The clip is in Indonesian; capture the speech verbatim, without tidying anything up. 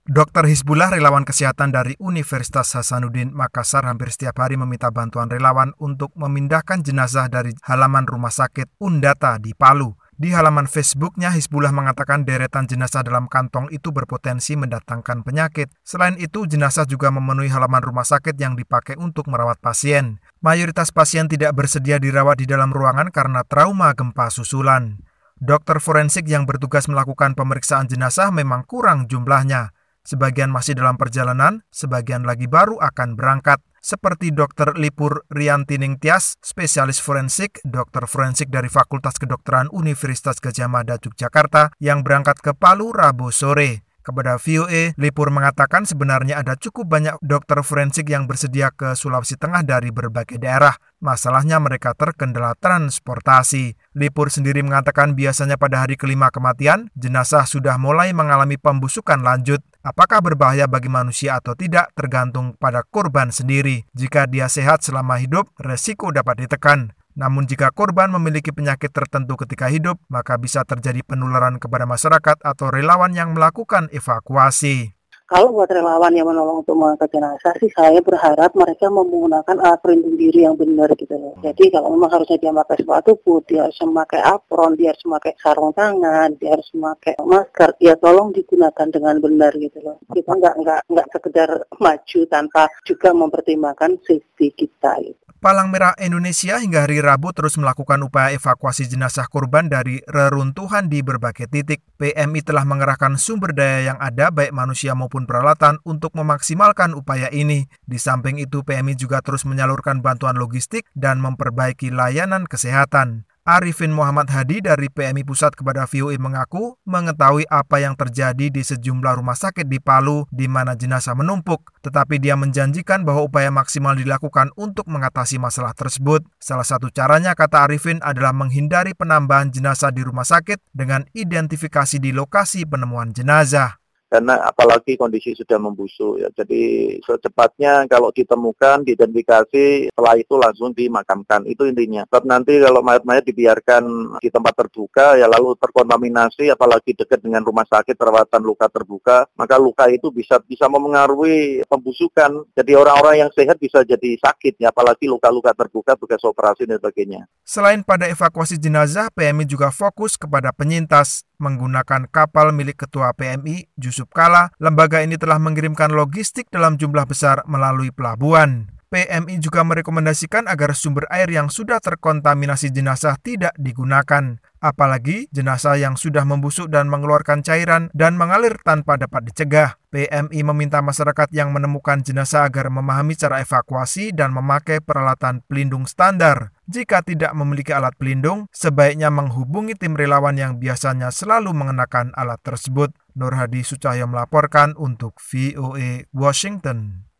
Dokter Hizbullah, relawan kesehatan dari Universitas Hasanuddin Makassar, hampir setiap hari meminta bantuan relawan untuk memindahkan jenazah dari halaman rumah sakit Undata di Palu. Di halaman Facebooknya, Hizbullah mengatakan deretan jenazah dalam kantong itu berpotensi mendatangkan penyakit. Selain itu, jenazah juga memenuhi halaman rumah sakit yang dipakai untuk merawat pasien. Mayoritas pasien tidak bersedia dirawat di dalam ruangan karena trauma gempa susulan. Dokter forensik yang bertugas melakukan pemeriksaan jenazah memang kurang jumlahnya. Sebagian masih dalam perjalanan, sebagian lagi baru akan berangkat. Seperti Dokter Lipur Riantining Tias, spesialis forensik, dokter forensik dari Fakultas Kedokteran Universitas Gadjah Mada, Yogyakarta, yang berangkat ke Palu Rabu sore. Kepada V O A, Lipur mengatakan sebenarnya ada cukup banyak dokter forensik yang bersedia ke Sulawesi Tengah dari berbagai daerah. Masalahnya mereka terkendala transportasi. Lipur sendiri mengatakan biasanya pada hari kelima kematian, jenazah sudah mulai mengalami pembusukan lanjut. Apakah berbahaya bagi manusia atau tidak tergantung pada korban sendiri. Jika dia sehat selama hidup, resiko dapat ditekan. Namun jika korban memiliki penyakit tertentu ketika hidup, maka bisa terjadi penularan kepada masyarakat atau relawan yang melakukan evakuasi. Kalau buat relawan yang menolong untuk mengangkat jenazah sih, saya berharap mereka menggunakan alat pelindung diri yang benar gitu loh. Jadi kalau memang harusnya dia memakai sepatu boot, dia harus memakai apron, dia harus memakai sarung tangan, dia harus memakai masker, ya tolong digunakan dengan benar gitu loh. Kita nggak nggak nggak sekedar maju tanpa juga mempertimbangkan safety kita gitu. Palang Merah Indonesia hingga hari Rabu terus melakukan upaya evakuasi jenazah korban dari reruntuhan di berbagai titik. P M I telah mengerahkan sumber daya yang ada, baik manusia maupun peralatan, untuk memaksimalkan upaya ini. Di samping itu, P M I juga terus menyalurkan bantuan logistik dan memperbaiki layanan kesehatan. Arifin Muhammad Hadi dari P M I Pusat kepada V O A mengaku mengetahui apa yang terjadi di sejumlah rumah sakit di Palu di mana jenazah menumpuk, tetapi dia menjanjikan bahwa upaya maksimal dilakukan untuk mengatasi masalah tersebut. Salah satu caranya, kata Arifin, adalah menghindari penambahan jenazah di rumah sakit dengan identifikasi di lokasi penemuan jenazah. Karena apalagi kondisi sudah membusuk ya. Jadi secepatnya kalau ditemukan, diidentifikasi, setelah itu langsung dimakamkan. Itu intinya. Sebab nanti kalau mayat-mayat dibiarkan di tempat terbuka ya lalu terkontaminasi, apalagi dekat dengan rumah sakit perawatan luka terbuka, maka luka itu bisa bisa memengaruhi pembusukan. Jadi orang-orang yang sehat bisa jadi sakit ya, apalagi luka-luka terbuka bekas operasi dan sebagainya. Selain pada evakuasi jenazah, P M I juga fokus kepada penyintas. Menggunakan kapal milik Ketua P M I, Yusuf Kala, lembaga ini telah mengirimkan logistik dalam jumlah besar melalui pelabuhan. P M I juga merekomendasikan agar sumber air yang sudah terkontaminasi jenazah tidak digunakan. Apalagi jenazah yang sudah membusuk dan mengeluarkan cairan dan mengalir tanpa dapat dicegah. P M I meminta masyarakat yang menemukan jenazah agar memahami cara evakuasi dan memakai peralatan pelindung standar. Jika tidak memiliki alat pelindung, sebaiknya menghubungi tim relawan yang biasanya selalu mengenakan alat tersebut. Nur Hadi Sucahyo melaporkan untuk V O A Washington.